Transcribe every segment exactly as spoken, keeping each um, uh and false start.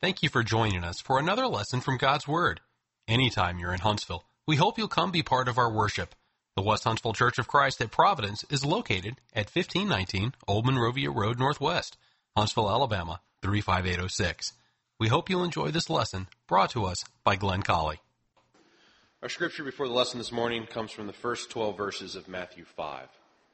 Thank you for joining us for another lesson from God's Word. Anytime you're in Huntsville, we hope you'll come be part of our worship. The West Huntsville Church of Christ at Providence is located at fifteen nineteen Old Monrovia Road Northwest, Huntsville, Alabama, three five eight oh six. We hope you'll enjoy this lesson brought to us by Glenn Colley. Our scripture before the lesson this morning comes from the first twelve verses of Matthew five.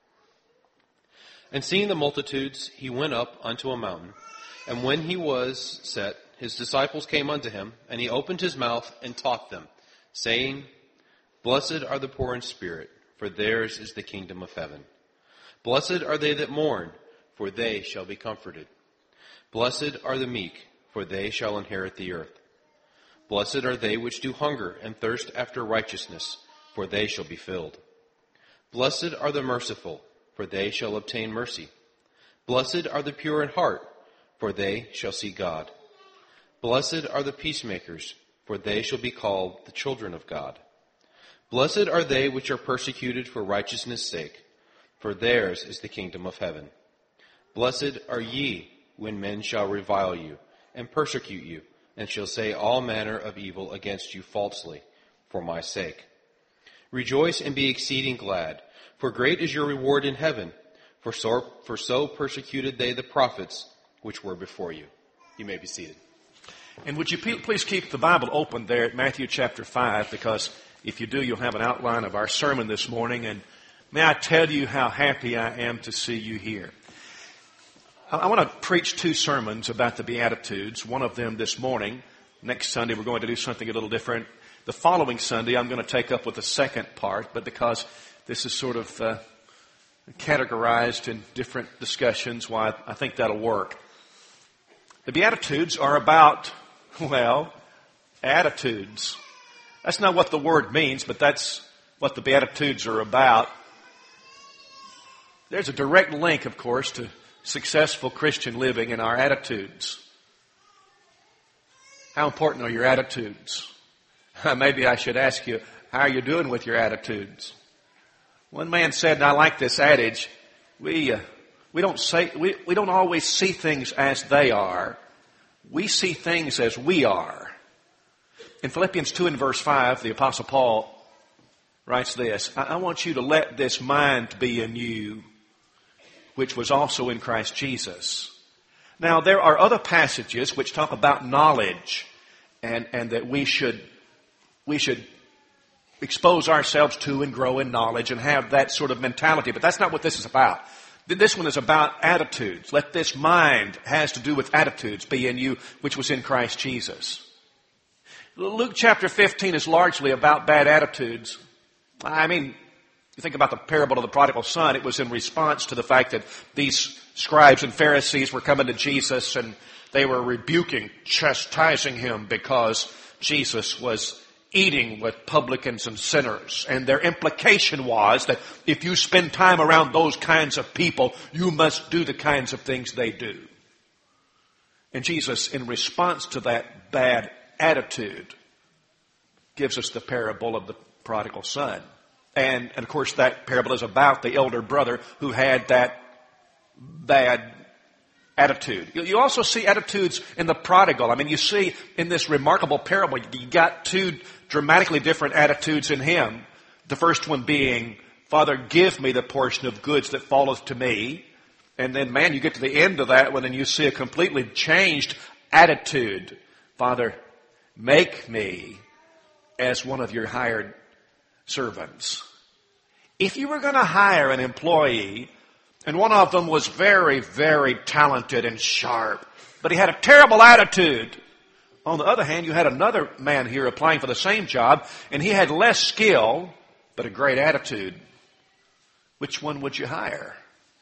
And seeing the multitudes, he went up unto a mountain, and when he was set, his disciples came unto him, and he opened his mouth and taught them, saying, Blessed are the poor in spirit, for theirs is the kingdom of heaven. Blessed are they that mourn, for they shall be comforted. Blessed are the meek, for they shall inherit the earth. Blessed are they which do hunger and thirst after righteousness, for they shall be filled. Blessed are the merciful, for they shall obtain mercy. Blessed are the pure in heart, for they shall see God. Blessed are the peacemakers, for they shall be called the children of God. Blessed are they which are persecuted for righteousness' sake, for theirs is the kingdom of heaven. Blessed are ye when men shall revile you, and persecute you, and shall say all manner of evil against you falsely, for my sake. Rejoice and be exceeding glad, for great is your reward in heaven, for so, for so persecuted they the prophets which were before you. You may be seated. And would you please keep the Bible open there at Matthew chapter five, because if you do, you'll have an outline of our sermon this morning. And may I tell you how happy I am to see you here. I want to preach two sermons about the Beatitudes, one of them this morning. Next Sunday, we're going to do something a little different. The following Sunday, I'm going to take up with the second part, but because this is sort of uh, categorized in different discussions, why I think that'll work. The Beatitudes are about, well, attitudes. That's not what the word means, but that's what the Beatitudes are about. There's a direct link, of course, to successful Christian living and our attitudes. How important are your attitudes? Maybe I should ask you, how are you doing with your attitudes? One man said, and I like this adage, we uh, we don't say we, we don't always see things as they are. We see things as we are. In Philippians two and verse five, the Apostle Paul writes this, I, I want you to let this mind be in you, which was also in Christ Jesus. Now, there are other passages which talk about knowledge and, and that we should, we should expose ourselves to and grow in knowledge and have that sort of mentality. But that's not what this is about. This one is about attitudes. Let this mind has to do with attitudes be in you, which was in Christ Jesus. Luke chapter fifteen is largely about bad attitudes. I mean, you think about the parable of the prodigal son, it was in response to the fact that these scribes and Pharisees were coming to Jesus and they were rebuking, chastising him because Jesus was eating with publicans and sinners. And their implication was that if you spend time around those kinds of people, you must do the kinds of things they do. And Jesus, in response to that bad attitude, gives us the parable of the prodigal son. And, and of course, that parable is about the elder brother who had that bad attitude. You also see attitudes in the prodigal. I mean, you see in this remarkable parable, you got two dramatically different attitudes in him. The first one being, Father, give me the portion of goods that falleth to me. And then, man, you get to the end of that one and you see a completely changed attitude. Father, make me as one of your hired servants. If you were going to hire an employee and one of them was very, very talented and sharp, but he had a terrible attitude. On the other hand, you had another man here applying for the same job, and he had less skill, but a great attitude. Which one would you hire?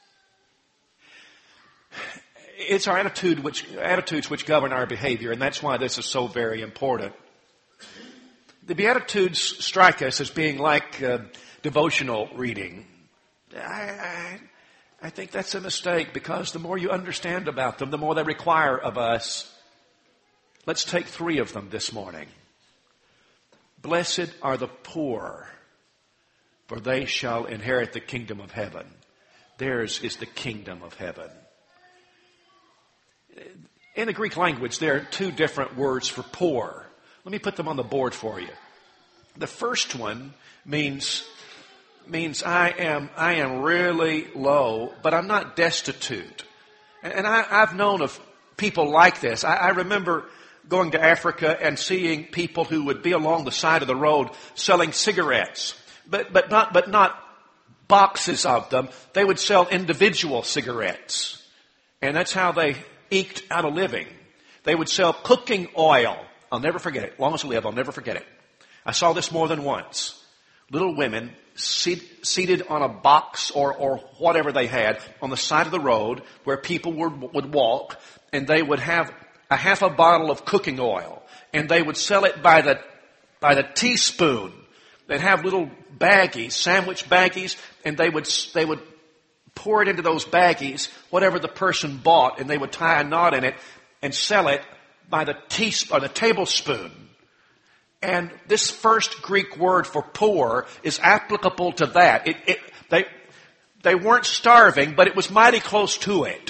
It's our attitude which, attitudes which govern our behavior, and that's why this is so very important. The Beatitudes strike us as being like uh, devotional reading. I, I, I think that's a mistake, because the more you understand about them, the more they require of us. Let's take three of them this morning. Blessed are the poor, for they shall inherit the kingdom of heaven. Theirs is the kingdom of heaven. In the Greek language, there are two different words for poor. Let me put them on the board for you. The first one means, means I am, I am really low, but I'm not destitute. And, and I, I've known of people like this. I, I remember going to Africa and seeing people who would be along the side of the road selling cigarettes, but, but not, but not boxes of them. They would sell individual cigarettes. And that's how they eked out a living. They would sell cooking oil. I'll never forget it. As long as I live, I'll never forget it. I saw this more than once. Little women seat, seated on a box or, or whatever they had on the side of the road where people would, would walk, and they would have a half a bottle of cooking oil, and they would sell it by the, by the teaspoon. They'd have little baggies, sandwich baggies, and they would, they would pour it into those baggies, whatever the person bought, and they would tie a knot in it and sell it by the teaspoon, or the tablespoon. And this first Greek word for poor is applicable to that. It, it, they, they weren't starving, but it was mighty close to it.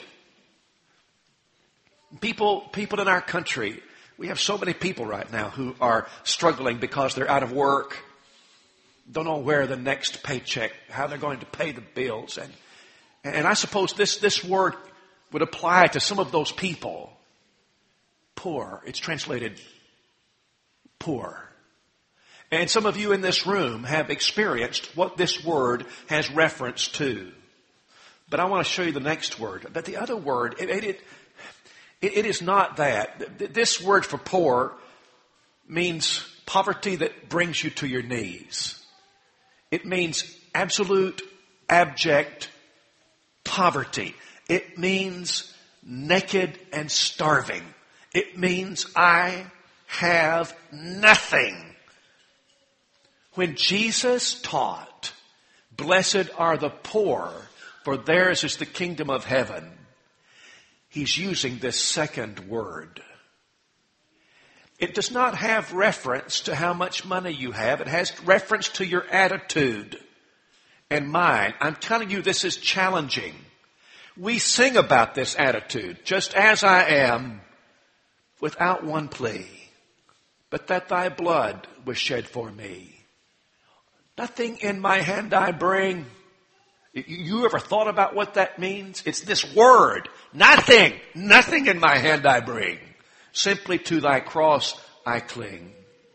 People, people in our country, we have so many people right now who are struggling because they're out of work, don't know where the next paycheck, how they're going to pay the bills. And, and I suppose this, this word would apply to some of those people. Poor. It's translated poor. And some of you in this room have experienced what this word has reference to. But I want to show you the next word. But the other word, it, it, it, it is not that. This word for poor means poverty that brings you to your knees. It means absolute, abject poverty. It means naked and starving. It means I have nothing. When Jesus taught, "Blessed are the poor, for theirs is the kingdom of heaven," he's using this second word. It does not have reference to how much money you have. It has reference to your attitude and mine. I'm telling you, this is challenging. We sing about this attitude, just as I am, without one plea, but that thy blood was shed for me. Nothing in my hand I bring. You ever thought about what that means? It's this word. Nothing. Nothing in my hand I bring. Simply to thy cross I cling.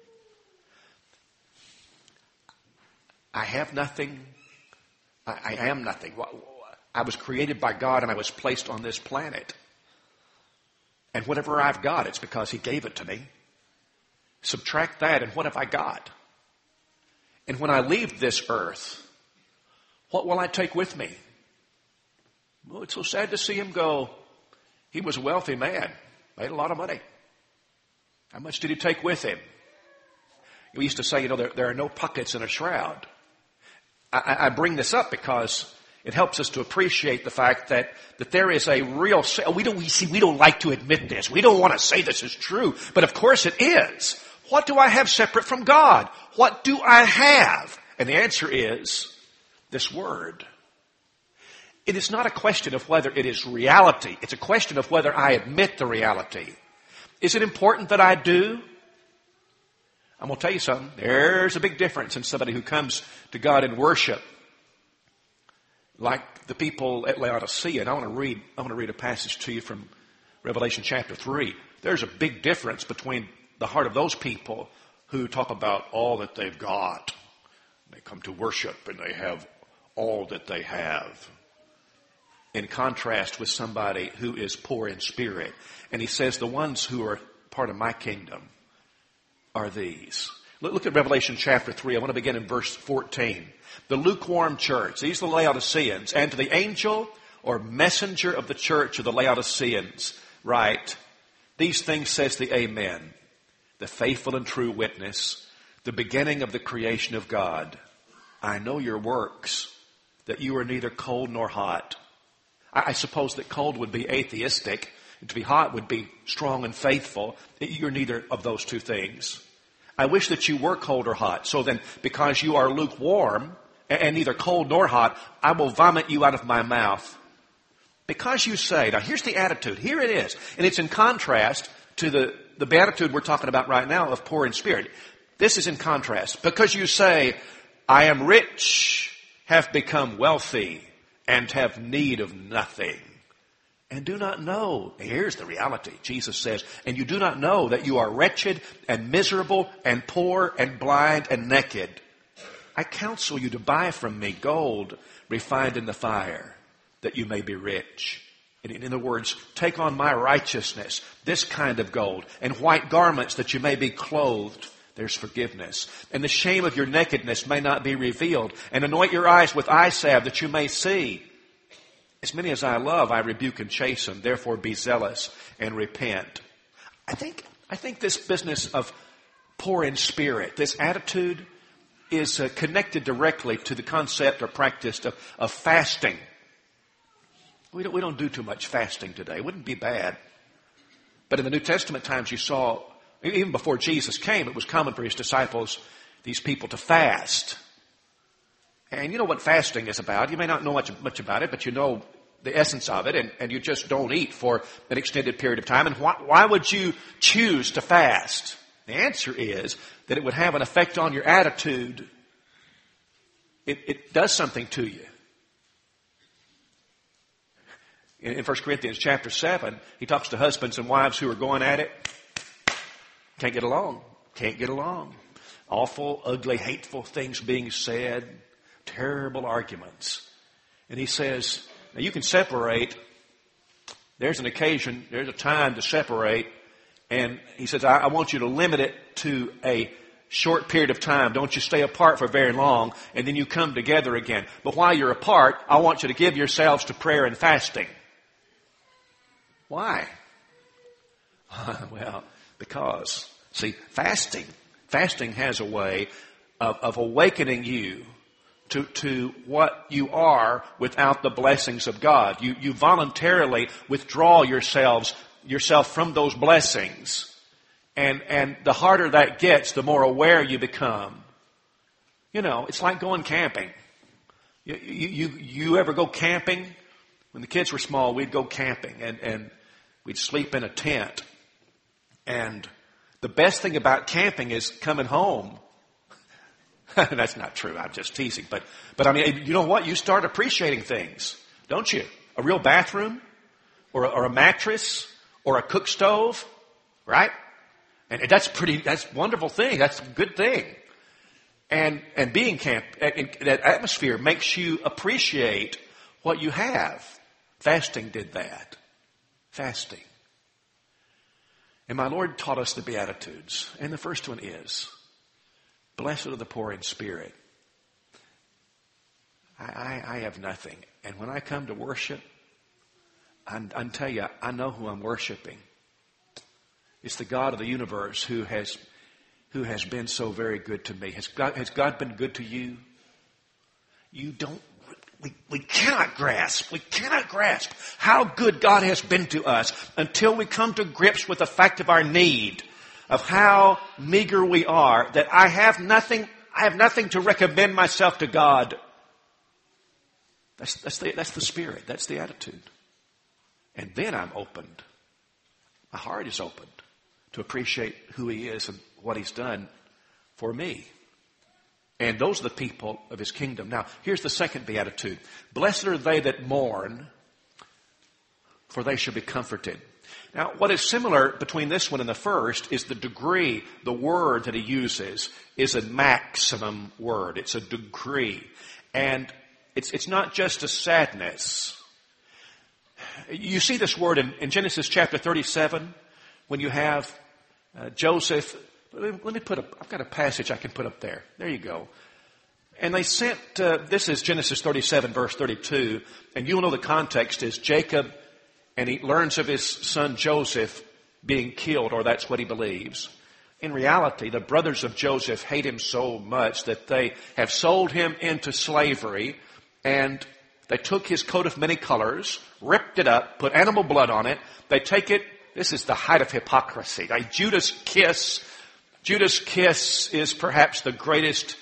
I have nothing. I, I am nothing. I was created by God and I was placed on this planet. And whatever I've got, it's because He gave it to me. Subtract that and what have I got? And when I leave this earth, what will I take with me? Well, it's so sad to see him go. He was a wealthy man, made a lot of money. How much did he take with him? We used to say, you know, there, there are no pockets in a shroud. I, I bring this up because it helps us to appreciate the fact that, that there is a real, we don't, we see, we don't like to admit this. We don't want to say this is true, but of course it is. What do I have separate from God? What do I have? And the answer is this word. It is not a question of whether it is reality. It's a question of whether I admit the reality. Is it important that I do? I'm going to tell you something. There's a big difference in somebody who comes to God in worship, like the people at Laodicea. And I want to read, I want to read a passage to you from Revelation chapter three. There's a big difference between the heart of those people who talk about all that they've got. They come to worship and they have all that they have. In contrast with somebody who is poor in spirit. And he says the ones who are part of my kingdom are these. Look at Revelation chapter three. I want to begin in verse fourteen. The lukewarm church. These are the Laodiceans. And to the angel or messenger of the church of the Laodiceans write, these things says the Amen, the faithful and true witness, the beginning of the creation of God. I know your works, that you are neither cold nor hot. I suppose that cold would be atheistic, and to be hot would be strong and faithful. You're neither of those two things. I wish that you were cold or hot. So then, because you are lukewarm, and neither cold nor hot, I will vomit you out of my mouth. Because you say, now here's the attitude, here it is. And it's in contrast to the, the beatitude we're talking about right now of poor in spirit. This is in contrast. Because you say, I am rich, have become wealthy, and have need of nothing. And do not know, here's the reality, Jesus says, and you do not know that you are wretched and miserable and poor and blind and naked. I counsel you to buy from me gold refined in the fire, that you may be rich. And in other words, take on my righteousness, this kind of gold, and white garments that you may be clothed. There's forgiveness. And the shame of your nakedness may not be revealed. And anoint your eyes with eye salve that you may see. As many as I love, I rebuke and chasten. Therefore be zealous and repent. I think, I think this business of poor in spirit, this attitude is uh, connected directly to the concept or practice of, of fasting. We don't, we don't do too much fasting today. It wouldn't be bad. But in the New Testament times you saw, even before Jesus came, it was common for his disciples, these people to fast. And you know what fasting is about. You may not know much, much about it, but you know the essence of it, and, and you just don't eat for an extended period of time. And why, why would you choose to fast? The answer is that it would have an effect on your attitude. It, it does something to you. In, in First Corinthians chapter seven, he talks to husbands and wives who are going at it. Can't get along. Can't get along. Awful, ugly, hateful things being said. Terrible arguments. And he says, now you can separate. There's an occasion, there's a time to separate. And he says, I, I want you to limit it to a short period of time. Don't you stay apart for very long, and then you come together again. But while you're apart, I want you to give yourselves to prayer and fasting. Why? Well, because, see, fasting, fasting has a way of, of awakening you to, to what you are without the blessings of God. You, you voluntarily withdraw yourselves, yourself from those blessings. And, and the harder that gets, the more aware you become. You know, it's like going camping. You, you, you, you ever go camping? When the kids were small, we'd go camping and, and we'd sleep in a tent. And the best thing about camping is coming home. That's not true. I'm just teasing. But, but I mean, you know what? You start appreciating things, don't you? A real bathroom or a, or a mattress or a cook stove, right? And that's pretty, that's a wonderful thing. That's a good thing. And, and being camp, that atmosphere makes you appreciate what you have. Fasting did that. Fasting. And my Lord taught us the Beatitudes. And the first one is, blessed are the poor in spirit. I, I, I have nothing. And when I come to worship, I, I tell you, I know who I'm worshiping. It's the God of the universe who has, who has been so very good to me. Has God, has God been good to you? You don't, we, we cannot grasp, we cannot grasp how good God has been to us until we come to grips with the fact of our need, of how meager we are, that I have nothing, I have nothing to recommend myself to God. That's, that's the, that's the spirit. That's the attitude. And then I'm opened. My heart is opened to appreciate who He is and what He's done for me. And those are the people of His kingdom. Now, here's the second beatitude. Blessed are they that mourn, for they shall be comforted. Now, what is similar between this one and the first is the degree. The word that he uses is a maximum word. It's a degree. And it's, it's not just a sadness. You see this word in, in Genesis chapter thirty-seven when you have uh, Joseph. Let me put up, I've got a passage I can put up there. There you go. And they sent, uh, this is Genesis thirty-seven verse thirty-two, and you'll know the context is Jacob, and he learns of his son Joseph being killed, or that's what he believes. In reality, the brothers of Joseph hate him so much that they have sold him into slavery, and they took his coat of many colors, ripped it up, put animal blood on it. They take it, this is the height of hypocrisy. A Judas kiss, Judas kiss is perhaps the greatest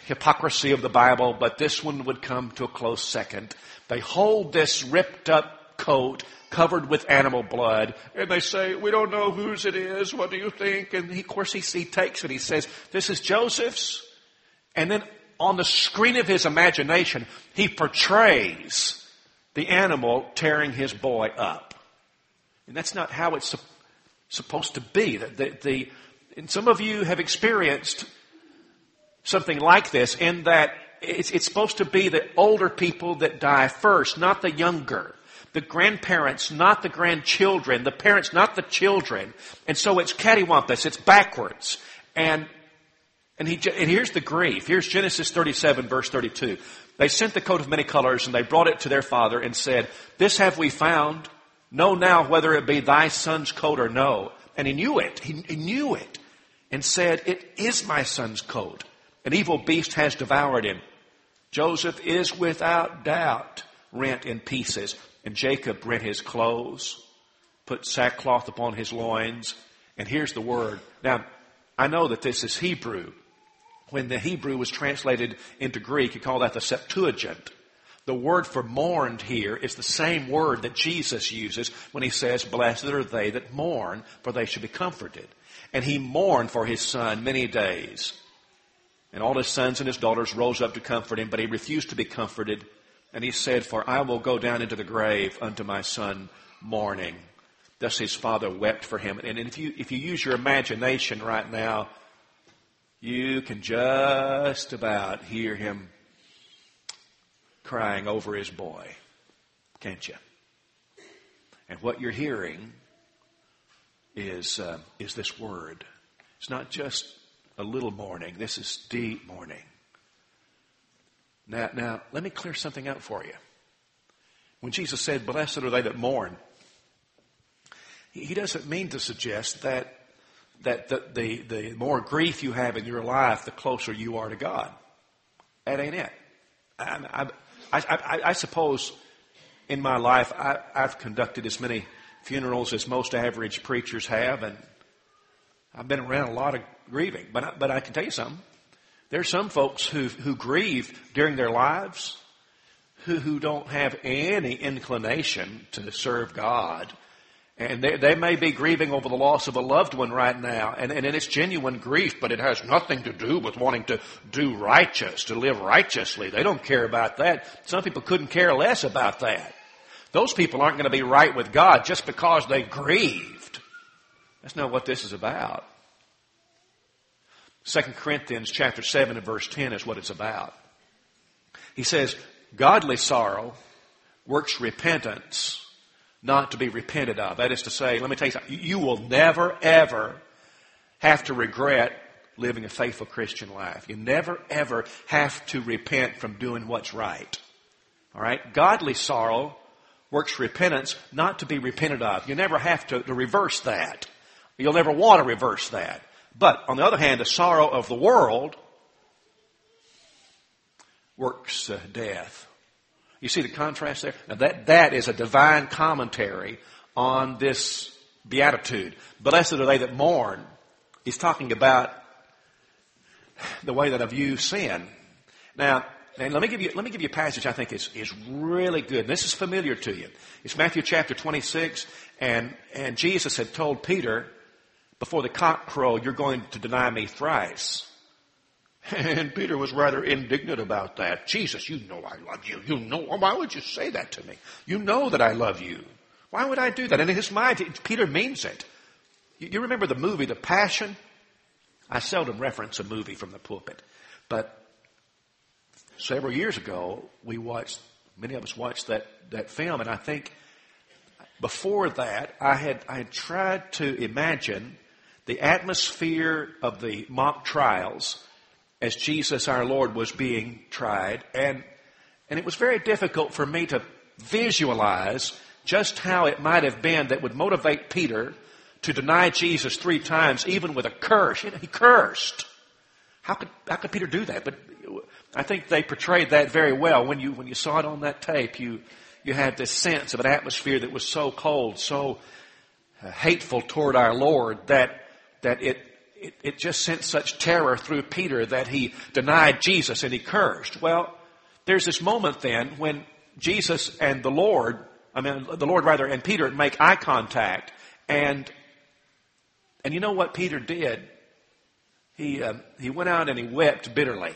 hypocrisy of the Bible, but this one would come to a close second. They hold this ripped up coat covered with animal blood. And they say, we don't know whose it is. What do you think? And he, of course, he, he takes it. He says, this is Joseph's. And then on the screen of his imagination, he portrays the animal tearing his boy up. And that's not how it's su- supposed to be. The, the, the, and some of you have experienced something like this in that it's, it's supposed to be the older people that die first, not the younger. The grandparents, not the grandchildren. The parents, not the children. And so it's cattywampus. It's backwards. And and, he, and here's the grief. Here's Genesis thirty-seven, verse thirty-two. They sent the coat of many colors, and they brought it to their father and said, this have we found. Know now whether it be thy son's coat or no. And he knew it. He, he knew it. And said, it is my son's coat. An evil beast has devoured him. Joseph is without doubt rent in pieces. And Jacob rent his clothes, put sackcloth upon his loins. And here's the word. Now, I know that this is Hebrew. When the Hebrew was translated into Greek, you call that the Septuagint. The word for mourned here is the same word that Jesus uses when he says, blessed are they that mourn, for they shall be comforted. And he mourned for his son many days. And all his sons and his daughters rose up to comfort him, but he refused to be comforted. And he said, for I will go down into the grave unto my son mourning. Thus his father wept for him. And if you, if you use your imagination right now, you can just about hear him crying over his boy. Can't you? And what you're hearing is, uh, is this word. It's not just a little mourning. This is deep mourning. Now, now, let me clear something out for you. When Jesus said, blessed are they that mourn, he doesn't mean to suggest that that the, the, the more grief you have in your life, the closer you are to God. That ain't it. I, I, I, I suppose in my life I, I've conducted as many funerals as most average preachers have, and I've been around a lot of grieving. But I, but I can tell you something. There are some folks who who grieve during their lives who, who don't have any inclination to serve God. And they, they may be grieving over the loss of a loved one right now. And, and it's genuine grief, but it has nothing to do with wanting to do righteous, to live righteously. They don't care about that. Some people couldn't care less about that. Those people aren't going to be right with God just because they grieved. That's not what this is about. Second Corinthians chapter seven and verse ten is what it's about. He says, godly sorrow works repentance, not to be repented of. That is to say, let me tell you something. You will never, ever have to regret living a faithful Christian life. You never, ever have to repent from doing what's right. All right? Godly sorrow works repentance, not to be repented of. You never have to, to reverse that. You'll never want to reverse that. But, on the other hand, the sorrow of the world works uh, death. You see the contrast there? Now that, that is a divine commentary on this beatitude. Blessed are they that mourn. He's talking about the way that I view sin. Now, and let me give you, let me give you a passage I think is, is really good. This is familiar to you. It's Matthew chapter twenty-six, and, and Jesus had told Peter, before the cock crow, you're going to deny me thrice. And Peter was rather indignant about that. Jesus, you know I love you. You know, why would you say that to me? You know that I love you. Why would I do that? And in his mind, Peter means it. You remember the movie, The Passion? I seldom reference a movie from the pulpit. But several years ago, we watched, many of us watched that, that film. And I think before that, I had, I had tried to imagine the atmosphere of the mock trials as Jesus our Lord was being tried. And, and it was very difficult for me to visualize just how it might have been that would motivate Peter to deny Jesus three times, even with a curse. You know, he cursed. How could, how could Peter do that? But I think they portrayed that very well. When you, when you saw it on that tape, you, you had this sense of an atmosphere that was so cold, so uh, hateful toward our Lord that, that it, It, it just sent such terror through Peter that he denied Jesus and he cursed. Well, there's this moment then when Jesus and the Lord I mean, the Lord rather, and Peter make eye contact. And, and you know what Peter did? He, uh, he went out and he wept bitterly.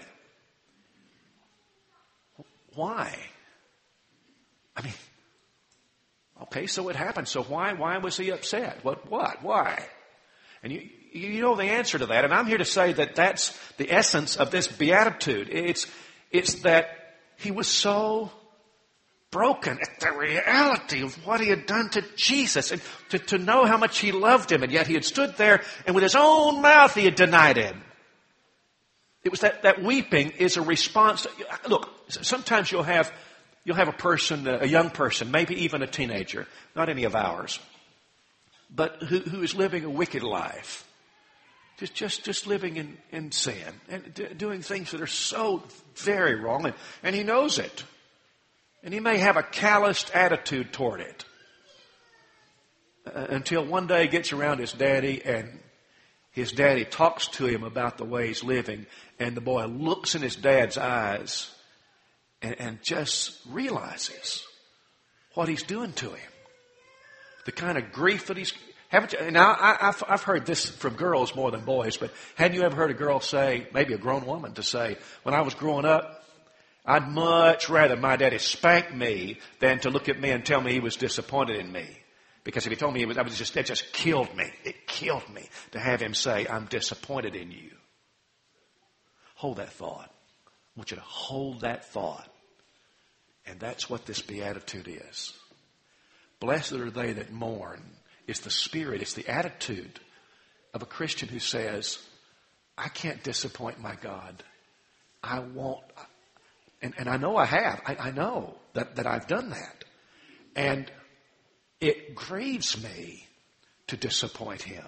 Why? I mean, okay, so it happened. So why, why was he upset? What, what, why? And you, you know the answer to that. And I'm here to say that that's the essence of this beatitude. It's, it's that he was so broken at the reality of what he had done to Jesus, and to, to know how much he loved him, and yet he had stood there and with his own mouth he had denied him. It was that, that weeping is a response to, look, sometimes you'll have, you'll have a person, a young person, maybe even a teenager, not any of ours, but who, who is living a wicked life. Just, just, just living in, in sin and d- doing things that are so very wrong, and, and he knows it. And he may have a calloused attitude toward it. Uh, until one day he gets around his daddy, and his daddy talks to him about the way he's living, and the boy looks in his dad's eyes and, and just realizes what he's doing to him. The kind of grief that he's... Haven't you, now, I, I've, I've heard this from girls more than boys, but hadn't you ever heard a girl say, maybe a grown woman to say, when I was growing up, I'd much rather my daddy spank me than to look at me and tell me he was disappointed in me. Because if he told me he was, I was just, it just killed me. It killed me to have him say, I'm disappointed in you. Hold that thought. I want you to hold that thought. And that's what this beatitude is. Blessed are they that mourn. It's the spirit, it's the attitude of a Christian who says, I can't disappoint my God. I won't. And, and I know I have. I, I know that, that I've done that. And it grieves me to disappoint him.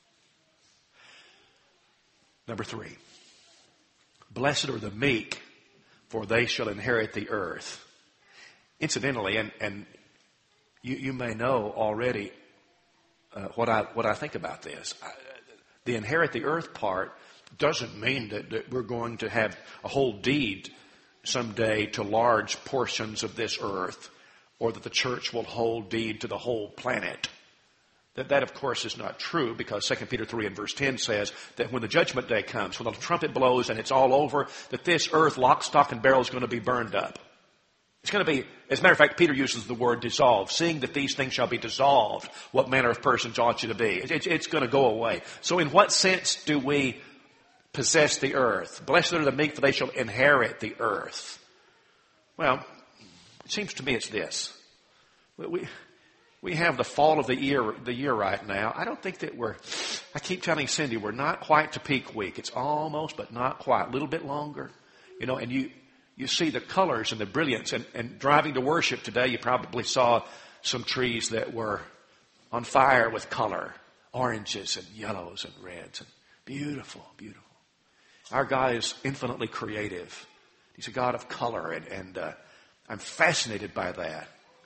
Number three. Blessed are the meek, for they shall inherit the earth. Incidentally, and, and you, you may know already uh, what I what I think about this. I, the inherit the earth part doesn't mean that, that we're going to have a whole deed someday to large portions of this earth, or that the church will hold deed to the whole planet. That, that of course, is not true, because Second Peter three and verse ten says that when the judgment day comes, when the trumpet blows and it's all over, that this earth, lock, stock, and barrel, is going to be burned up. It's going to be, as a matter of fact, Peter uses the word dissolve. Seeing that these things shall be dissolved, what manner of persons ought you to be? It, it, it's going to go away. So in what sense do we possess the earth? Blessed are the meek, for they shall inherit the earth. Well, it seems to me it's this. We, we have the fall of the year, the year right now. I don't think that we're, I keep telling Cindy, we're not quite to peak week. It's almost, but not quite. A little bit longer. You know, and you, you see the colors and the brilliance. And, and driving to worship today, you probably saw some trees that were on fire with color. Oranges and yellows and reds. And beautiful, beautiful. Our God is infinitely creative. He's a God of color, and, and uh, I'm fascinated by that.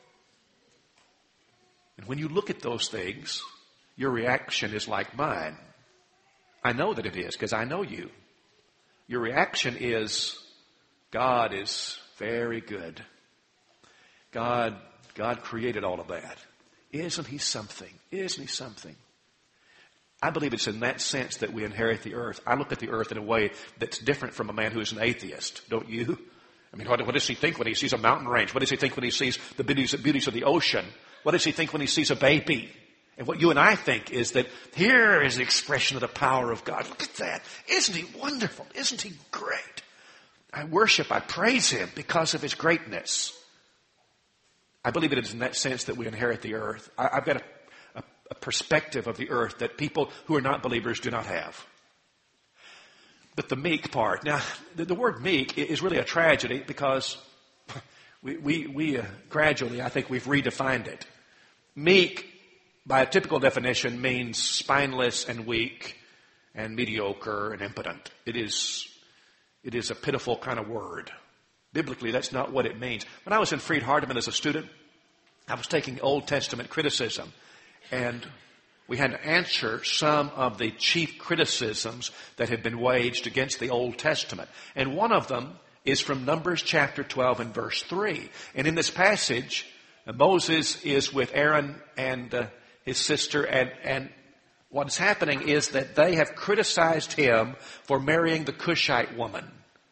And when you look at those things, your reaction is like mine. I know that it is, because I know you. Your reaction is, God is very good. God, God created all of that. Isn't he something? Isn't he something? I believe it's in that sense that we inherit the earth. I look at the earth in a way that's different from a man who is an atheist. Don't you? I mean, what, what does he think when he sees a mountain range? What does he think when he sees the beauties, beauties of the ocean? What does he think when he sees a baby? And what you and I think is that here is the expression of the power of God. Look at that. Isn't he wonderful? Isn't he great? I worship, I praise him because of his greatness. I believe it is in that sense that we inherit the earth. I, I've got a, a, a perspective of the earth that people who are not believers do not have. But the meek part. Now, the, the word meek is really a tragedy, because we, we, we uh, gradually, I think we've redefined it. Meek, by a typical definition, means spineless and weak and mediocre and impotent. It is, it is a pitiful kind of word. Biblically, that's not what it means. When I was in Freed-Hardeman as a student, I was taking Old Testament criticism, and we had to answer some of the chief criticisms that had been waged against the Old Testament. And one of them is from Numbers chapter twelve and verse three. And in this passage, And Moses is with Aaron and uh, his sister, and, and what's happening is that they have criticized him for marrying the Cushite woman.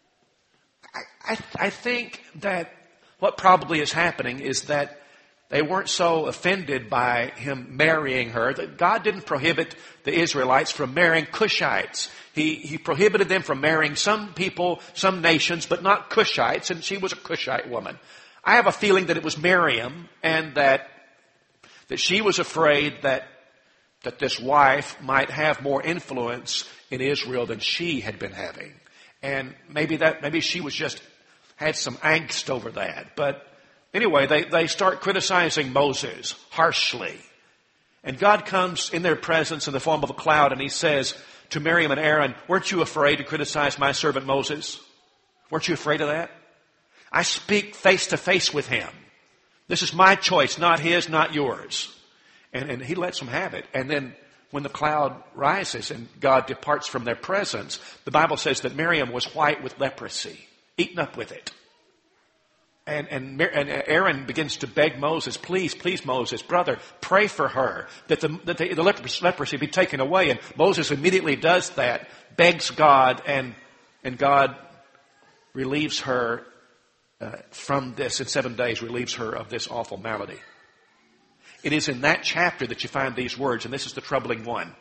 I, I, I think that what probably is happening is that they weren't so offended by him marrying her. That God didn't prohibit the Israelites from marrying Cushites. He, he prohibited them from marrying some people, some nations, but not Cushites, and she was a Cushite woman. I have a feeling that it was Miriam, and that that she was afraid that that this wife might have more influence in Israel than she had been having. And maybe that maybe she was just had some angst over that. But anyway, they, they start criticizing Moses harshly. And God comes in their presence in the form of a cloud, and he says to Miriam and Aaron, weren't you afraid to criticize my servant Moses? Weren't you afraid of that? I speak face to face with him. This is my choice, not his, not yours. And, and he lets them have it. And then when the cloud rises and God departs from their presence, the Bible says that Miriam was white with leprosy, eaten up with it. And, and, and Aaron begins to beg Moses, please, please, Moses, brother, pray for her, that the, that the, the leprosy be taken away. And Moses immediately does that, begs God, and, and God relieves her uh, from this, in seven days, relieves her of this awful malady. It is in that chapter that you find these words, and this is the troubling one.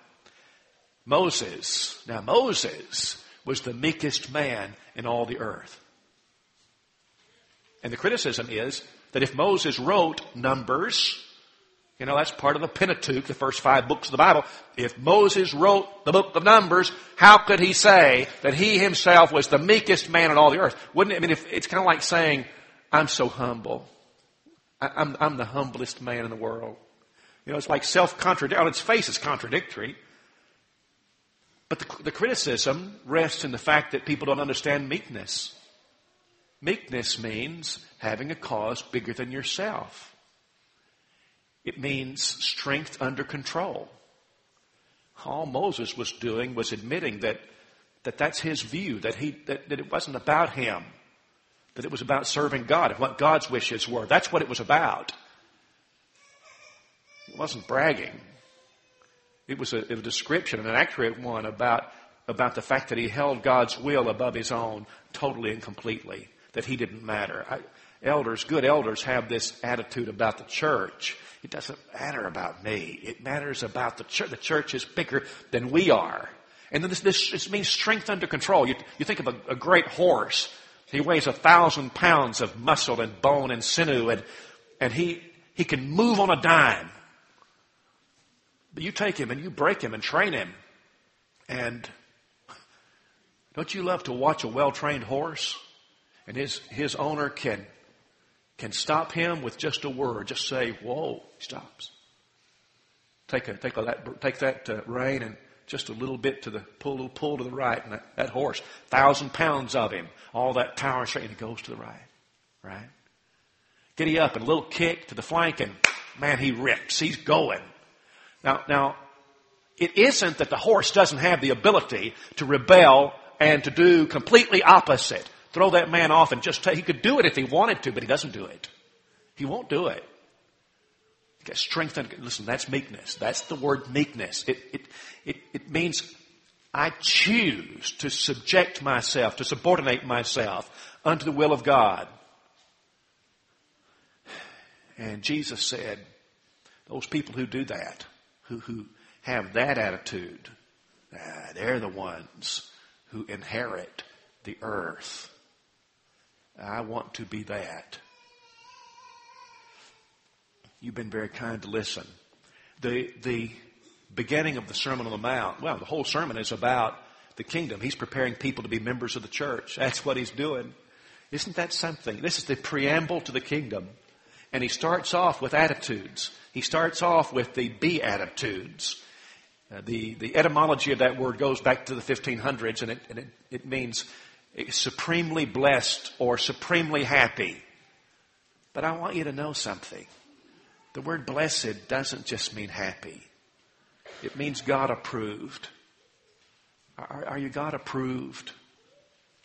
Moses, now Moses was the meekest man in all the earth. And the criticism is that if Moses wrote Numbers, you know, that's part of the Pentateuch, the first five books of the Bible. If Moses wrote the book of Numbers, how could he say that he himself was the meekest man in all the earth? Wouldn't it? I mean, if, it's kind of like saying, I'm so humble. I, I'm, I'm the humblest man in the world. You know, it's like self-contradictory. On its face, it's contradictory. But the, the criticism rests in the fact that people don't understand meekness. Meekness means having a cause bigger than yourself. It means strength under control. All Moses was doing was admitting that, that that's his view, that, he, that, that it wasn't about him, that it was about serving God and what God's wishes were. That's what it was about. It wasn't bragging. It was a, a description, an accurate one, about, about the fact that he held God's will above his own totally and completely. That he didn't matter. I, elders, good elders have this attitude about the church. It doesn't matter about me. It matters about the church. The church is bigger than we are. And then this, this, this means strength under control. You, you think of a, a great horse. He weighs a thousand pounds of muscle and bone and sinew, and, and he, he can move on a dime. But you take him and you break him and train him. And don't you love to watch a well-trained horse? And his, his owner can, can stop him with just a word. Just say, whoa, he stops. Take a, take a, that, take that uh, rein and just a little bit to the, pull a little pull to the right. And that, that horse, thousand pounds of him, all that power and strength, and he goes to the right. Right? Giddy up and a little kick to the flank, and man, he rips. He's going. Now, now, it isn't that the horse doesn't have the ability to rebel and to do completely opposite. Throw that man off and just take, he could do it if he wanted to, but he doesn't do it. He won't do it. He got strength and, listen, that's meekness. That's the word meekness. It, it, it, it means I choose to subject myself, to subordinate myself unto the will of God. And Jesus said, those people who do that, who, who have that attitude, ah, they're the ones who inherit the earth. I want to be that. You've been very kind to listen. The, the beginning of the Sermon on the Mount, well, the whole sermon is about the kingdom. He's preparing people to be members of the church. That's what he's doing. Isn't that something? This is the preamble to the kingdom. And he starts off with attitudes. He starts off with the Beatitudes. Uh, the, the etymology of that word goes back to the fifteen hundreds, and it, and it, it means supremely blessed or supremely happy. But I want you to know something. The word blessed doesn't just mean happy. It means God approved. Are, are you God approved?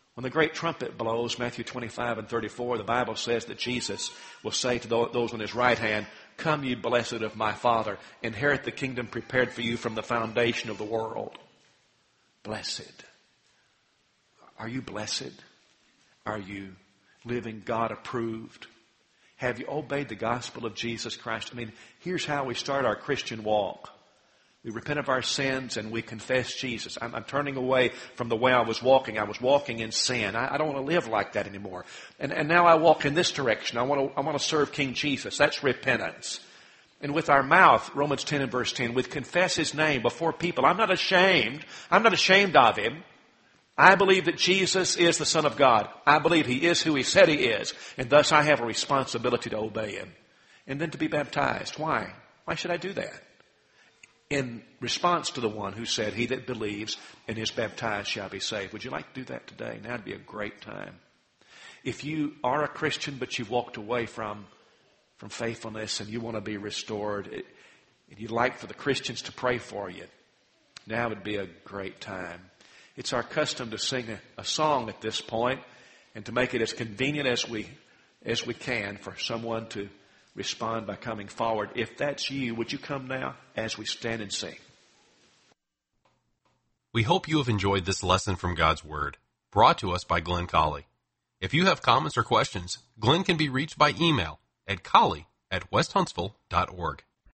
When the great trumpet blows, Matthew twenty-five and thirty-four, the Bible says that Jesus will say to those on his right hand, "Come, ye blessed of my Father, inherit the kingdom prepared for you from the foundation of the world." Blessed. Are you blessed? Are you living God approved? Have you obeyed the gospel of Jesus Christ? I mean, here's how we start our Christian walk. We repent of our sins and we confess Jesus. I'm, I'm turning away from the way I was walking. I was walking in sin. I, I don't want to live like that anymore. And, and now I walk in this direction. I want to, I want to serve King Jesus. That's repentance. And with our mouth, Romans ten and verse ten, we confess His name before people. I'm not ashamed. I'm not ashamed of Him. I believe that Jesus is the Son of God. I believe He is who He said He is. And thus I have a responsibility to obey Him. And then to be baptized. Why? Why should I do that? In response to the one who said, "He that believes and is baptized shall be saved." Would you like to do that today? Now would be a great time. If you are a Christian but you've walked away from, from faithfulness and you want to be restored, it, and you'd like for the Christians to pray for you, now would be a great time. It's our custom to sing a, a song at this point and to make it as convenient as we as we can for someone to respond by coming forward. If that's you, would you come now as we stand and sing? We hope you have enjoyed this lesson from God's Word, brought to us by Glenn Colley. If you have comments or questions, Glenn can be reached by email at colley at west huntsville dot org.